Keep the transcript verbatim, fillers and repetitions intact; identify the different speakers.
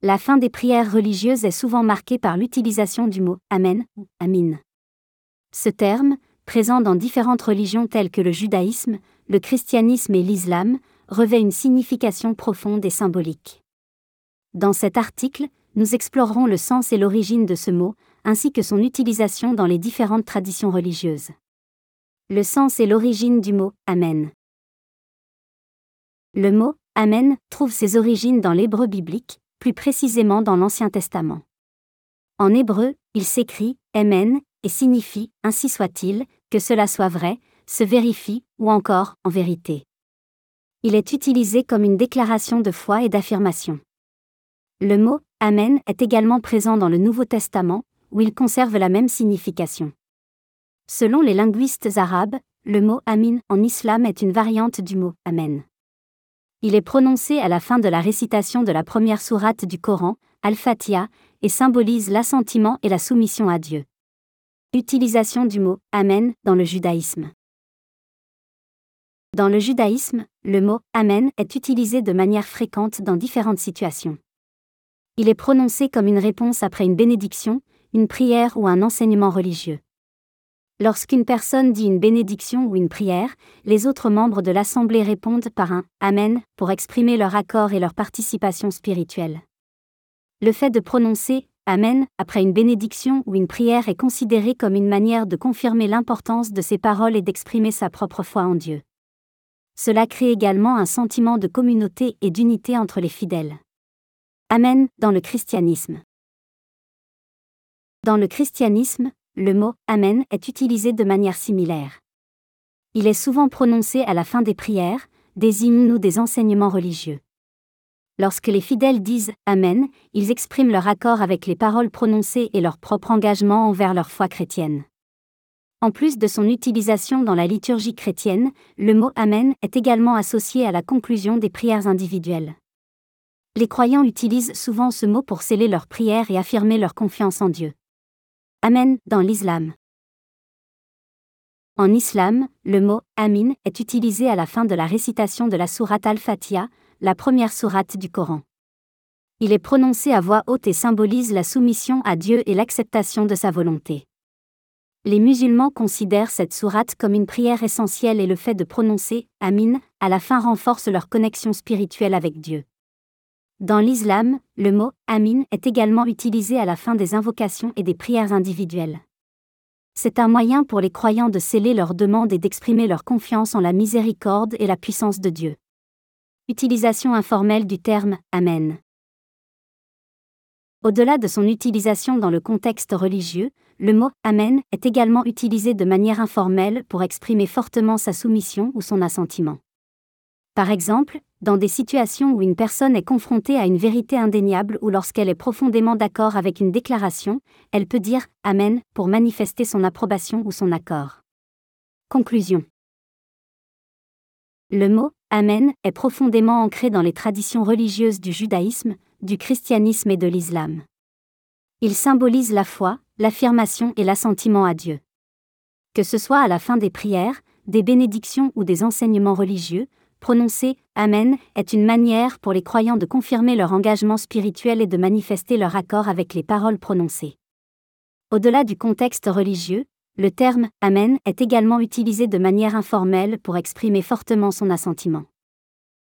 Speaker 1: La fin des prières religieuses est souvent marquée par l'utilisation du mot « Amen » ou « Amin ». Ce terme, présent dans différentes religions telles que le judaïsme, le christianisme et l'islam, revêt une signification profonde et symbolique. Dans cet article, nous explorerons le sens et l'origine de ce mot, ainsi que son utilisation dans les différentes traditions religieuses. Le sens et l'origine du mot « Amen ». Le mot « Amen » trouve ses origines dans l'hébreu biblique, plus précisément dans l'Ancien Testament. En hébreu, il s'écrit « Amen » et signifie « ainsi soit-il », que cela soit vrai, se vérifie, ou encore « en vérité ». Il est utilisé comme une déclaration de foi et d'affirmation. Le mot « Amen » est également présent dans le Nouveau Testament, où il conserve la même signification. Selon les linguistes arabes, le mot « Amin » en islam est une variante du mot « Amen ». Il est prononcé à la fin de la récitation de la première sourate du Coran, Al-Fatiha, et symbolise l'assentiment et la soumission à Dieu. Utilisation du mot « Amen » dans le judaïsme. Dans le judaïsme, le mot « Amen » est utilisé de manière fréquente dans différentes situations. Il est prononcé comme une réponse après une bénédiction, une prière ou un enseignement religieux. Lorsqu'une personne dit une bénédiction ou une prière, les autres membres de l'assemblée répondent par un « Amen » pour exprimer leur accord et leur participation spirituelle. Le fait de prononcer « Amen » après une bénédiction ou une prière est considéré comme une manière de confirmer l'importance de ces paroles et d'exprimer sa propre foi en Dieu. Cela crée également un sentiment de communauté et d'unité entre les fidèles. Amen dans le christianisme. Dans le christianisme, le mot « Amen » est utilisé de manière similaire. Il est souvent prononcé à la fin des prières, des hymnes ou des enseignements religieux. Lorsque les fidèles disent « Amen », ils expriment leur accord avec les paroles prononcées et leur propre engagement envers leur foi chrétienne. En plus de son utilisation dans la liturgie chrétienne, le mot « Amen » est également associé à la conclusion des prières individuelles. Les croyants utilisent souvent ce mot pour sceller leurs prières et affirmer leur confiance en Dieu. Amen dans l'islam. En islam, le mot « Amin » est utilisé à la fin de la récitation de la sourate Al-Fatiha, la première sourate du Coran. Il est prononcé à voix haute et symbolise la soumission à Dieu et l'acceptation de sa volonté. Les musulmans considèrent cette sourate comme une prière essentielle et le fait de prononcer « Amin » à la fin renforce leur connexion spirituelle avec Dieu. Dans l'islam, le mot « Amin » est également utilisé à la fin des invocations et des prières individuelles. C'est un moyen pour les croyants de sceller leurs demandes et d'exprimer leur confiance en la miséricorde et la puissance de Dieu. Utilisation informelle du terme « Amen ». Au-delà de son utilisation dans le contexte religieux, le mot « Amen » est également utilisé de manière informelle pour exprimer fortement sa soumission ou son assentiment. Par exemple, dans des situations où une personne est confrontée à une vérité indéniable ou lorsqu'elle est profondément d'accord avec une déclaration, elle peut dire « Amen » pour manifester son approbation ou son accord. Conclusion. Le mot « Amen » est profondément ancré dans les traditions religieuses du judaïsme, du christianisme et de l'islam. Il symbolise la foi, l'affirmation et l'assentiment à Dieu. Que ce soit à la fin des prières, des bénédictions ou des enseignements religieux, prononcer « Amen » est une manière pour les croyants de confirmer leur engagement spirituel et de manifester leur accord avec les paroles prononcées. Au-delà du contexte religieux, le terme « Amen » est également utilisé de manière informelle pour exprimer fortement son assentiment.